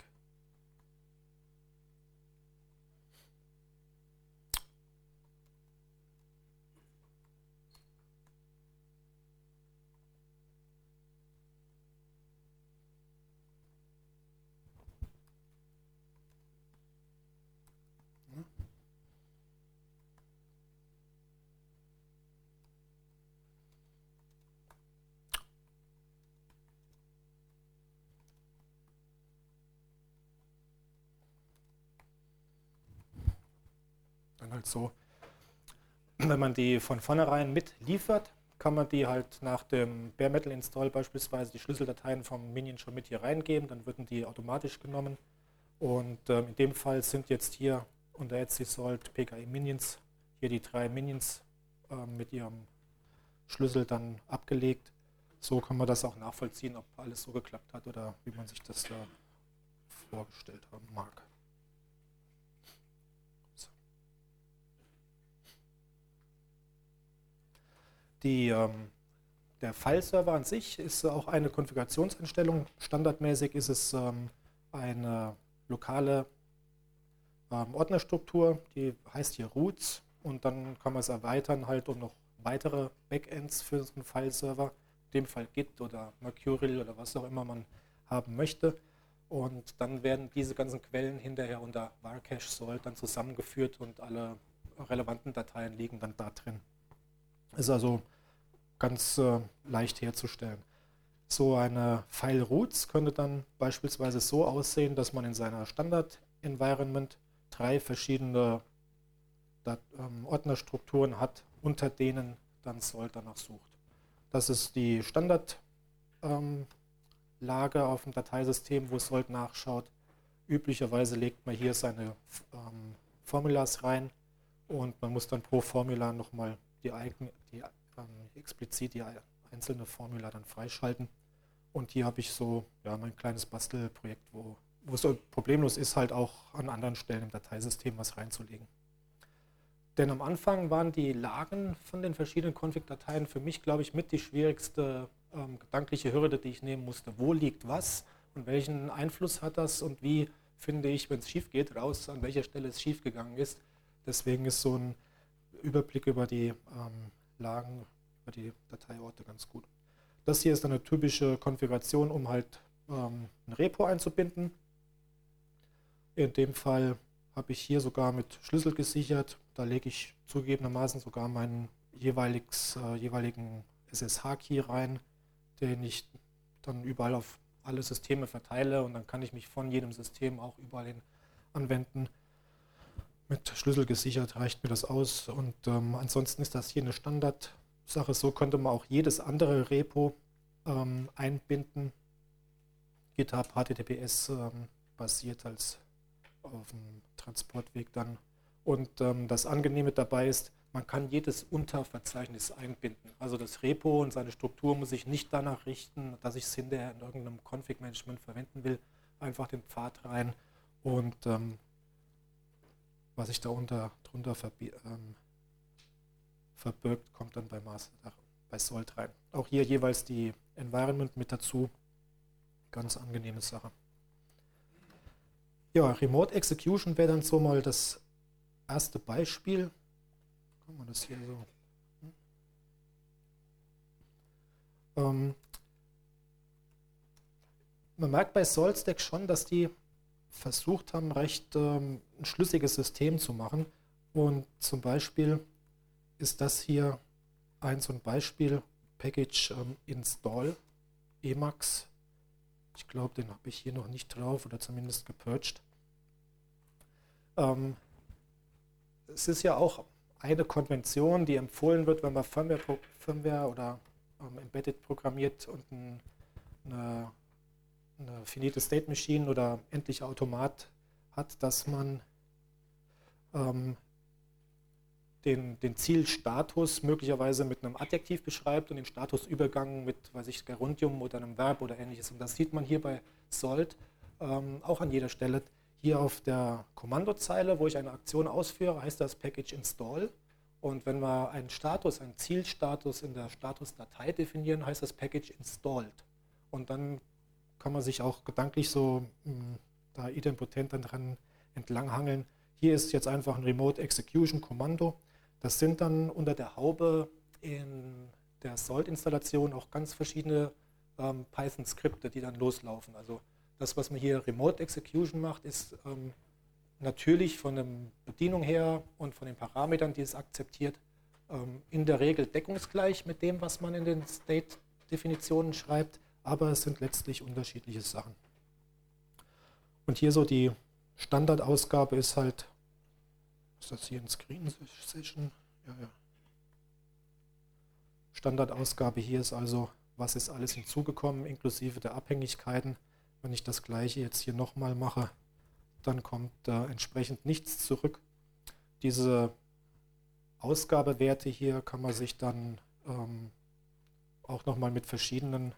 Dann halt so, wenn man die von vornherein mitliefert, kann man die halt nach dem Bare Metal Install beispielsweise die Schlüsseldateien vom Minion schon mit hier reingeben, dann würden die automatisch genommen. Und in dem Fall sind jetzt hier unter Etsy Salt PKI Minions hier die 3 Minions mit ihrem Schlüssel dann abgelegt. So kann man das auch nachvollziehen, ob alles so geklappt hat oder wie man sich das da vorgestellt haben mag. So. Der File-Server an sich ist auch eine Konfigurationseinstellung. Standardmäßig ist es eine lokale Ordnerstruktur, die heißt hier Roots, und dann kann man es erweitern halt um noch weitere Backends für so einen File-Server, in dem Fall Git oder Mercurial oder was auch immer man haben möchte. Und dann werden diese ganzen Quellen hinterher unter Varcache Salt dann zusammengeführt und alle relevanten Dateien liegen dann da drin. Ist also ganz leicht herzustellen. So eine File Roots könnte dann beispielsweise so aussehen, dass man in seiner Standard-Environment 3 verschiedene Ordnerstrukturen hat, unter denen dann Salt danach sucht. Das ist die Standardlage auf dem Dateisystem, wo Salt nachschaut. Üblicherweise legt man hier seine Formulas rein und man muss dann pro Formular nochmal explizit die einzelne Formula dann freischalten. Und hier habe ich so mein kleines Bastelprojekt, wo es so problemlos ist, halt auch an anderen Stellen im Dateisystem was reinzulegen. Denn am Anfang waren die Lagen von den verschiedenen Config-Dateien für mich, glaube ich, mit die schwierigste gedankliche Hürde, die ich nehmen musste. Wo liegt was und welchen Einfluss hat das und wie finde ich, wenn es schief geht, raus, an welcher Stelle es schief gegangen ist. Deswegen ist so ein Überblick über die Lagen, über die Dateiorte ganz gut. Das hier ist eine typische Konfiguration, um halt ein Repo einzubinden. In dem Fall habe ich hier sogar mit Schlüssel gesichert. Da lege ich zugegebenermaßen sogar meinen jeweiligen SSH-Key rein, den ich dann überall auf alle Systeme verteile und dann kann ich mich von jedem System auch überall hin anwenden. Mit Schlüssel gesichert reicht mir das aus und ansonsten ist das hier eine Standardsache. So könnte man auch jedes andere Repo einbinden. GitHub HTTPS basiert als auf dem Transportweg dann. Und das Angenehme dabei ist, man kann jedes Unterverzeichnis einbinden. Also das Repo und seine Struktur muss ich nicht danach richten, dass ich es hinterher in irgendeinem Config-Management verwenden will. Einfach den Pfad rein und was sich drunter verbirgt, kommt dann bei Salt rein. Auch hier jeweils die Environment mit dazu. Ganz angenehme Sache. Ja, Remote Execution wäre dann so mal das erste Beispiel. Kann man das hier so. Man merkt bei SaltStack schon, dass die versucht haben, recht ein schlüssiges System zu machen. Und zum Beispiel ist das hier so ein Beispiel, Package Install Emacs. Ich glaube, den habe ich hier noch nicht drauf oder zumindest gepurged. Es ist ja auch eine Konvention, die empfohlen wird, wenn man Firmware oder Embedded programmiert und eine finite State Machine oder endliche Automat hat, dass man den Zielstatus möglicherweise mit einem Adjektiv beschreibt und den Statusübergang mit, weiß ich, Gerundium oder einem Verb oder ähnliches. Und das sieht man hier bei Salt auch an jeder Stelle. Hier auf der Kommandozeile, wo ich eine Aktion ausführe, heißt das Package Install. Und wenn wir einen Zielstatus in der Statusdatei definieren, heißt das Package Installed. Und dann kann man sich auch gedanklich so da idempotent dann dran entlanghangeln. Hier ist jetzt einfach ein Remote Execution Kommando. Das sind dann unter der Haube in der Salt-Installation auch ganz verschiedene Python-Skripte, die dann loslaufen. Also das, was man hier Remote Execution macht, ist natürlich von der Bedienung her und von den Parametern, die es akzeptiert, in der Regel deckungsgleich mit dem, was man in den State-Definitionen schreibt, aber es sind letztlich unterschiedliche Sachen. Und hier so die Standardausgabe ist halt, ist das hier ein Screen Session? Ja. Standardausgabe hier ist also, was ist alles hinzugekommen, inklusive der Abhängigkeiten. Wenn ich das gleiche jetzt hier nochmal mache, dann kommt entsprechend nichts zurück. Diese Ausgabewerte hier kann man sich dann auch nochmal mit verschiedenen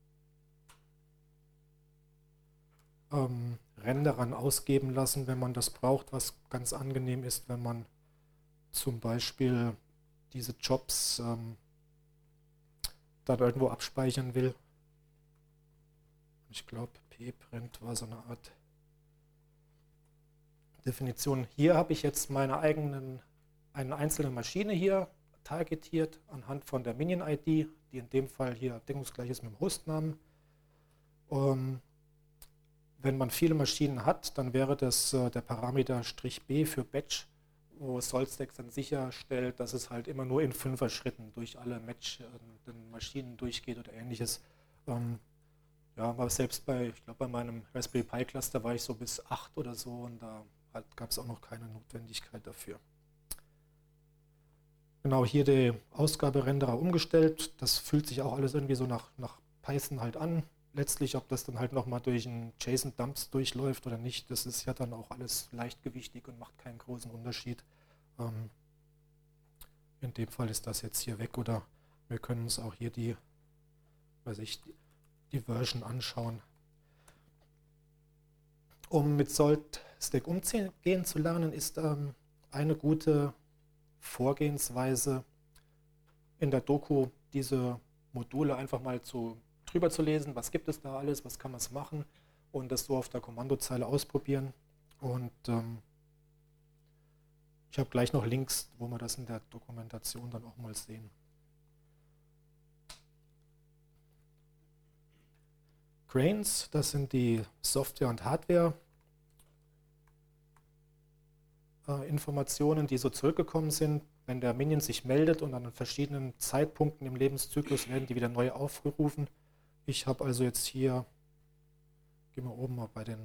Renderern ausgeben lassen, wenn man das braucht, was ganz angenehm ist, wenn man zum Beispiel diese Jobs dann irgendwo abspeichern will. Ich glaube, pprint war so eine Art Definition. Hier habe ich jetzt eine einzelne Maschine hier targetiert anhand von der Minion-ID, die in dem Fall hier deckungsgleich ist mit dem Hostnamen. Wenn man viele Maschinen hat, dann wäre das der Parameter "-b" für Batch, wo SaltStack dann sicherstellt, dass es halt immer nur in 5er Schritten durch alle Maschinen durchgeht oder ähnliches. Ja, aber selbst ich glaube bei meinem Raspberry Pi Cluster war ich so bis 8 oder so und da gab es auch noch keine Notwendigkeit dafür. Genau, hier die Ausgaberenderer umgestellt. Das fühlt sich auch alles irgendwie so nach Python halt an. Letztlich, ob das dann halt nochmal durch einen JSON-Dumps durchläuft oder nicht, das ist ja dann auch alles leichtgewichtig und macht keinen großen Unterschied. In dem Fall ist das jetzt hier weg oder wir können uns auch hier die Version anschauen. Um mit SaltStack umgehen zu lernen, ist eine gute Vorgehensweise, in der Doku diese Module einfach mal drüber zu lesen, was gibt es da alles, was kann man machen und das so auf der Kommandozeile ausprobieren. Und ich habe gleich noch Links, wo wir das in der Dokumentation dann auch mal sehen. Grains, das sind die Software- und Hardware-Informationen, die so zurückgekommen sind. Wenn der Minion sich meldet und an verschiedenen Zeitpunkten im Lebenszyklus werden die wieder neu aufgerufen. Ich habe also jetzt hier, gehen wir oben mal bei den,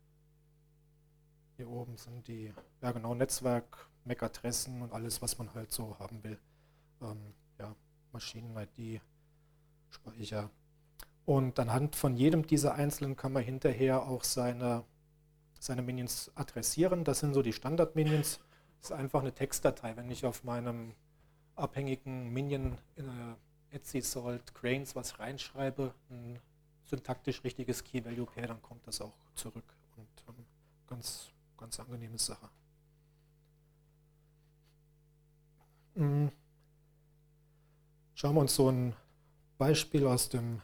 hier oben sind die, ja genau, Netzwerk, MAC-Adressen und alles, was man halt so haben will. Ja, Maschinen-ID, Speicher. Und anhand von jedem dieser einzelnen kann man hinterher auch seine Minions adressieren. Das sind so die Standard-Minions. Das ist einfach eine Textdatei. Wenn ich auf meinem abhängigen Minion in Etsy Salt Grains was reinschreibe, ein syntaktisch richtiges Key-Value-Pair, dann kommt das auch zurück. Und ganz, ganz angenehme Sache. Schauen wir uns so ein Beispiel aus dem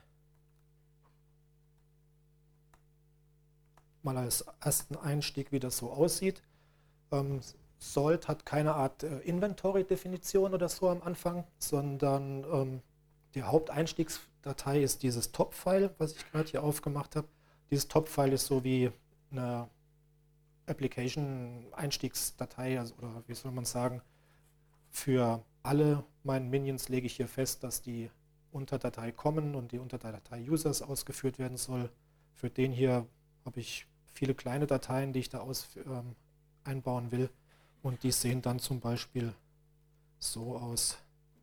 mal als ersten Einstieg, wie das so aussieht. Salt hat keine Art Inventory-Definition oder so am Anfang, sondern die Haupteinstiegsdatei ist dieses Top-File, was ich gerade hier aufgemacht habe. Dieses Top-File ist so wie eine Application-Einstiegsdatei, also, oder wie soll man sagen, für alle meine Minions lege ich hier fest, dass die Unterdatei Common und die Unterdatei Users ausgeführt werden soll. Für den hier habe ich viele kleine Dateien, die ich da einbauen will. Und die sehen dann zum Beispiel so aus.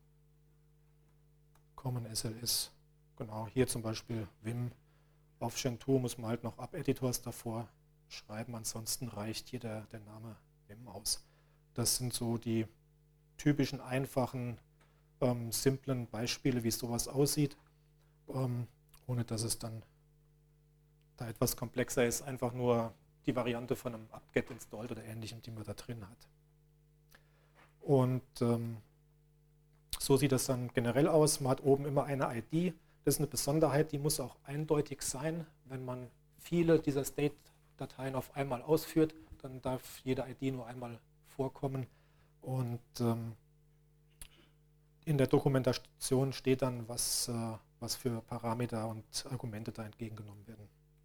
Common SLS. Genau, hier zum Beispiel Vim. Auf Gentoo muss man halt noch App-Editors davor schreiben, ansonsten reicht hier der Name Vim aus. Das sind so die typischen, einfachen, simplen Beispiele, wie sowas aussieht, ohne dass es dann da etwas komplexer ist, einfach nur die Variante von einem apt-get installed oder ähnlichem, die man da drin hat. Und so sieht das dann generell aus. Man hat oben immer eine ID. Das ist eine Besonderheit, die muss auch eindeutig sein. Wenn man viele dieser State-Dateien auf einmal ausführt, dann darf jede ID nur einmal vorkommen. Und in der Dokumentation steht dann, was für Parameter und Argumente da entgegengenommen werden.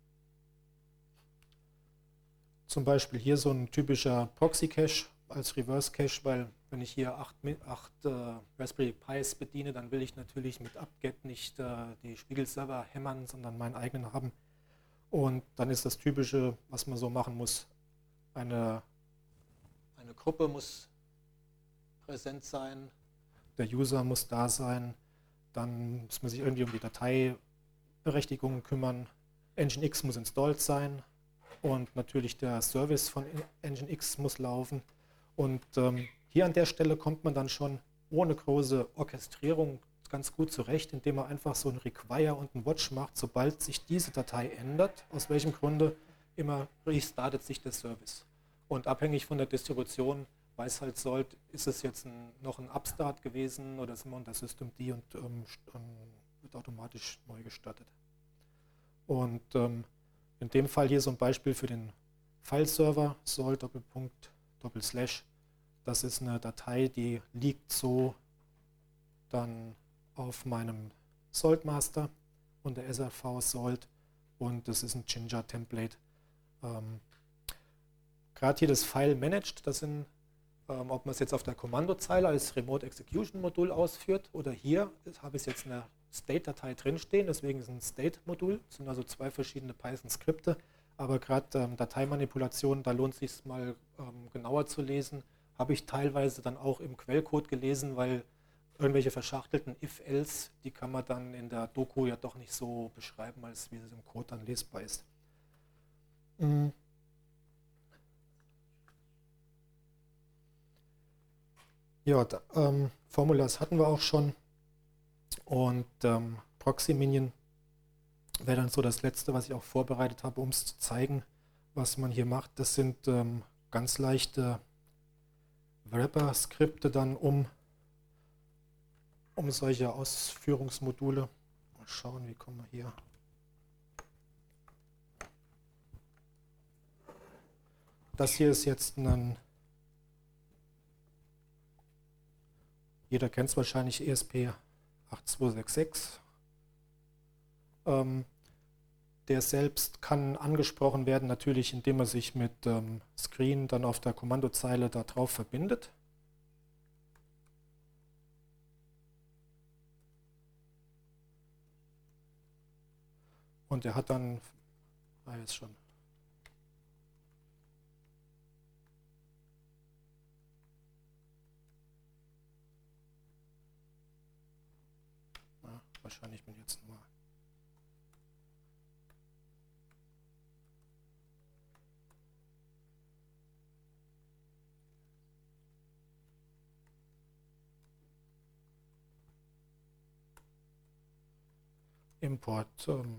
Zum Beispiel hier so ein typischer Proxy-Cache als Reverse-Cache, weil wenn ich hier 8 Raspberry Pis bediene, dann will ich natürlich mit apt-get nicht die Spiegelserver hämmern, sondern meinen eigenen haben. Und dann ist das Typische, was man so machen muss, eine Gruppe muss präsent sein, der User muss da sein, dann muss man sich irgendwie um die Dateiberechtigungen kümmern, Nginx muss installed sein und natürlich der Service von Nginx muss laufen. Und hier an der Stelle kommt man dann schon ohne große Orchestrierung ganz gut zurecht, indem man einfach so ein Require und ein Watch macht, sobald sich diese Datei ändert, aus welchem Grunde immer restartet sich der Service. Und abhängig von der Distribution weiß halt Salt, ist es jetzt noch ein Upstart gewesen oder sind wir unter Systemd und wird automatisch neu gestartet. Und in dem Fall hier so ein Beispiel für den File-Server, Salt Doppelpunkt Doppelslash. Das ist eine Datei, die liegt so dann auf meinem Salt Master unter SRV Salt und das ist ein Jinja-Template. Gerade hier das File Managed, das sind, ob man es jetzt auf der Kommandozeile als Remote Execution Modul ausführt oder hier habe ich jetzt eine State-Datei drinstehen, deswegen ist es ein State-Modul, das sind also zwei verschiedene Python-Skripte, aber gerade Dateimanipulationen, da lohnt es sich mal genauer zu lesen, habe ich teilweise dann auch im Quellcode gelesen, weil irgendwelche verschachtelten If-Else, die kann man dann in der Doku ja doch nicht so beschreiben, als wie es im Code dann lesbar ist. Ja, Formulas hatten wir auch schon und Proxy Minion wäre dann so das letzte, was ich auch vorbereitet habe, um es zu zeigen, was man hier macht. Das sind ganz leichte Wrapper-Skripte dann um solche Ausführungsmodule. Mal schauen, wie kommen wir hier. Das hier ist jetzt ein, jeder kennt es wahrscheinlich, ESP8266. Der selbst kann angesprochen werden, natürlich indem er sich mit Screen dann auf der Kommandozeile da drauf verbindet. Und er hat dann, jetzt schon. Wahrscheinlich bin ich jetzt nochmal. Import.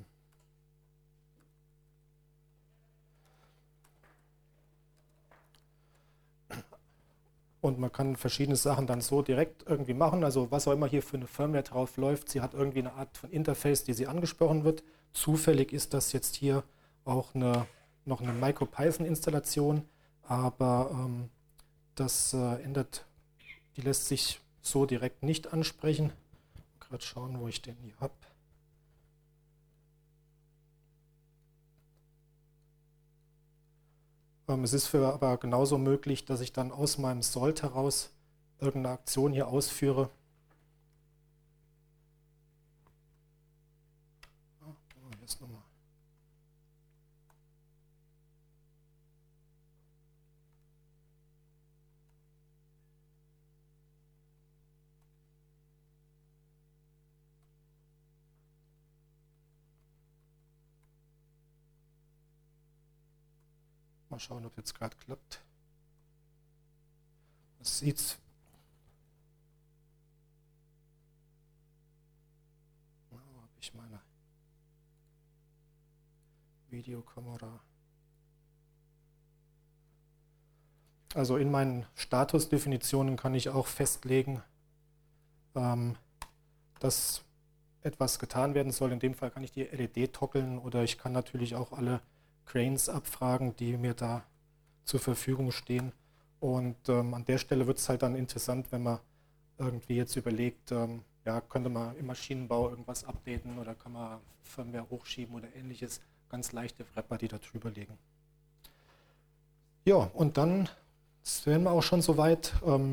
Und man kann verschiedene Sachen dann so direkt irgendwie machen. Also was auch immer hier für eine Firmware drauf läuft, sie hat irgendwie eine Art von Interface, die sie angesprochen wird. Zufällig ist das jetzt hier auch noch eine MicroPython-Installation, aber das die lässt sich so direkt nicht ansprechen. Gerade schauen, wo ich den hier habe. Es ist aber genauso möglich, dass ich dann aus meinem Salt heraus irgendeine Aktion hier ausführe. Jetzt nochmal. Mal schauen, ob jetzt gerade klappt. Das sieht's. Wo habe ich meine Videokamera? Also in meinen Statusdefinitionen kann ich auch festlegen, dass etwas getan werden soll. In dem Fall kann ich die LED toggeln oder ich kann natürlich auch alle Cranes abfragen, die mir da zur Verfügung stehen. Und an der Stelle wird es halt dann interessant, wenn man irgendwie jetzt überlegt, ja, könnte man im Maschinenbau irgendwas updaten oder kann man Firmware hochschieben oder ähnliches. Ganz leichte Wrapper, die da drüber liegen. Ja, und dann wären wir auch schon soweit.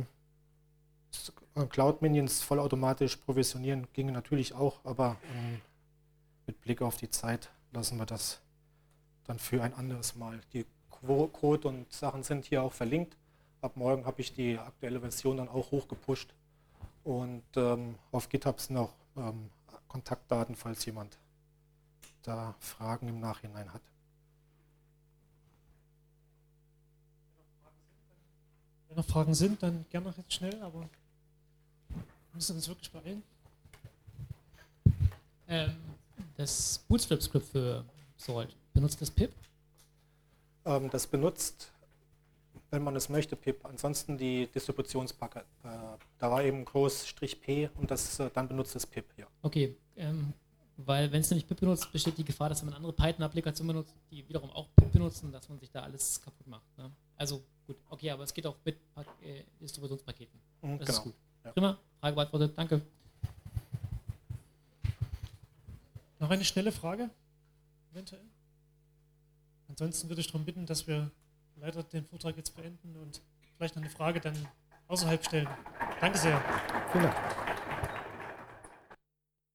Cloud Minions vollautomatisch provisionieren ginge natürlich auch, aber mit Blick auf die Zeit lassen wir das dann für ein anderes Mal. Die Code und Sachen sind hier auch verlinkt. Ab morgen habe ich die aktuelle Version dann auch hochgepusht. Und auf GitHub sind auch Kontaktdaten, falls jemand da Fragen im Nachhinein hat. Wenn noch Fragen sind, dann gerne noch jetzt schnell, aber wir müssen uns wirklich beeilen. Das Bootstrap-Skript für Salt, benutzt das pip? Das benutzt, wenn man es möchte, pip. Ansonsten die Distributionspacket. Da war eben Groß-P und das dann benutzt es pip, ja. Okay, weil wenn es nämlich pip benutzt, besteht die Gefahr, dass man andere Python-Applikationen benutzt, die wiederum auch pip benutzen, dass man sich da alles kaputt macht. Ne? Also gut, okay, aber es geht auch mit Distributionspaketen. Das genau. ist gut. Ja. Prima, Frage beantwortet, danke. Noch eine schnelle Frage? Eventuell? Ansonsten würde ich darum bitten, dass wir leider den Vortrag jetzt beenden und vielleicht noch eine Frage dann außerhalb stellen. Danke sehr. Vielen Dank.